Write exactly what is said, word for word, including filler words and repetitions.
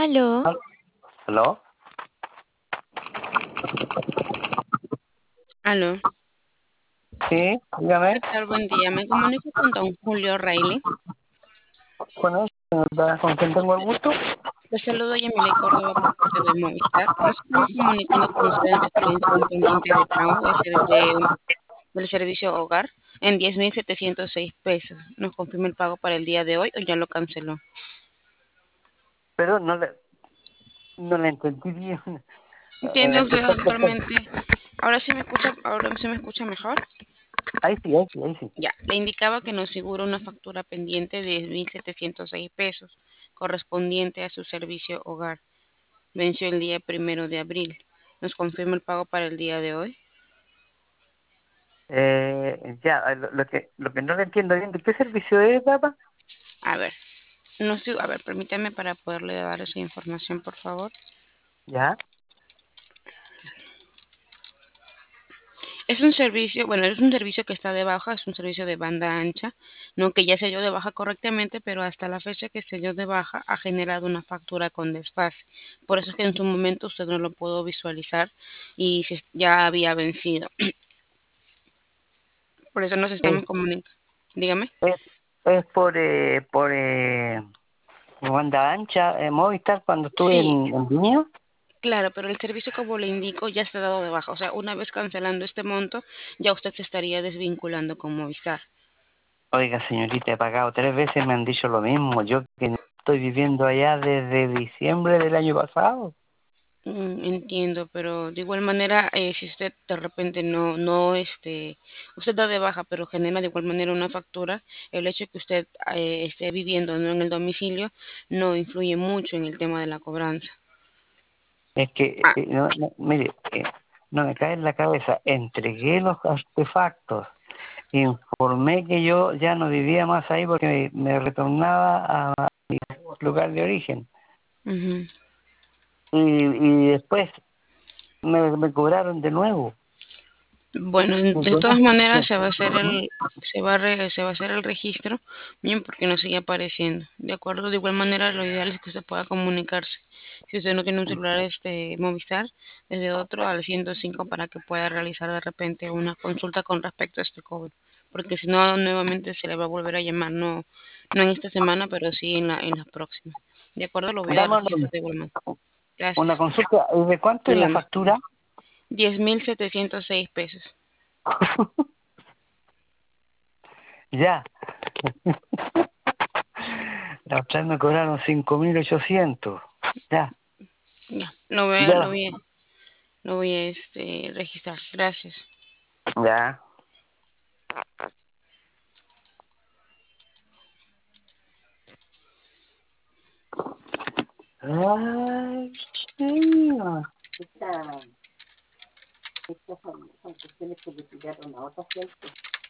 Aló, Al- ¿Aló? Aló, Sí, ¿qué dígame. tal? Buen día. Me comunico con don Julio Reilly. Con él, señorita, ¿con quién tengo el gusto? Le saludo y Emilia Córdoba por parte de Movistar. Nos estamos comunicando con usted en referencia a un pendiente de pago de ser- de- del servicio hogar en diez mil setecientos seis pesos. ¿Nos confirma el pago para el día de hoy o ya lo canceló? Pero no le, no le entendí bien. Eh, ¿Entiende usted empezó, empezó. actualmente? Ahora sí me escucha, ahora sí me escucha mejor. Ahí sí, ahí sí, ahí sí. Ya, le indicaba que nos figura una factura pendiente de diez mil setecientos seis pesos correspondiente a su servicio hogar. Venció el día primero de abril. ¿Nos confirma el pago para el día de hoy? Eh, ya, eh, lo, lo que lo que no le entiendo bien, ¿de qué servicio es, dama? A ver, no sé, a ver, permítame para poderle dar esa información, por favor. Ya. Es un servicio, bueno, es un servicio que está de baja, es un servicio de banda ancha, no que ya se dio de baja correctamente, pero hasta la fecha que se dio de baja ha generado una factura con desfase. Por eso es que en su momento usted no lo pudo visualizar y se- ya había vencido. Por eso nos Es, estamos comunicando. Dígame. es, es por, eh, por eh, banda ancha, eh, Movistar, cuando estuve Sí, en, en Viña. claro, pero el servicio, como le indico, ya está dado de baja. O sea, una vez cancelando este monto, ya usted se estaría desvinculando con Movistar. Oiga, señorita, he pagado tres veces, me han dicho lo mismo. Yo que no estoy viviendo allá desde diciembre del año pasado. Mm, entiendo, pero de igual manera, eh, si usted de repente no, no, este, usted da de baja, pero genera de igual manera una factura, el hecho de que usted eh, esté viviendo no en el domicilio no influye mucho en el tema de la cobranza. Es que, Ah, eh, no, no, mire, eh, no me cae en la cabeza. Entregué los artefactos, informé que yo ya no vivía más ahí porque me, me retornaba a mi lugar de origen. ujú. Y, y después me, me cobraron de nuevo. Bueno, ¿Me de entiendes? todas maneras No, se va a hacer ¿no? el, se va a re- se va a hacer el registro, bien, porque no sigue apareciendo. De acuerdo, de igual manera lo ideal es que usted pueda comunicarse. Si usted no tiene un celular este Movistar, desde otro al ciento cinco para que pueda realizar de repente una consulta con respecto a este cobro. Porque si no, nuevamente se le va a volver a llamar, no, no en esta semana, pero sí en la, en la próxima. De acuerdo, lo voy a Dame registrar una, de igual manera. Gracias. una consulta. ¿Y de cuánto es la Dígame. factura? Diez mil setecientos seis pesos. Ya. La otra vez me cobraron cinco mil ochocientos. Ya, Ya, lo voy a, lo ya, voy a, lo voy a este, registrar. Gracias. ya. Ay, señor. Esta, estas son, son cuestiones que le tiraron a otra gente.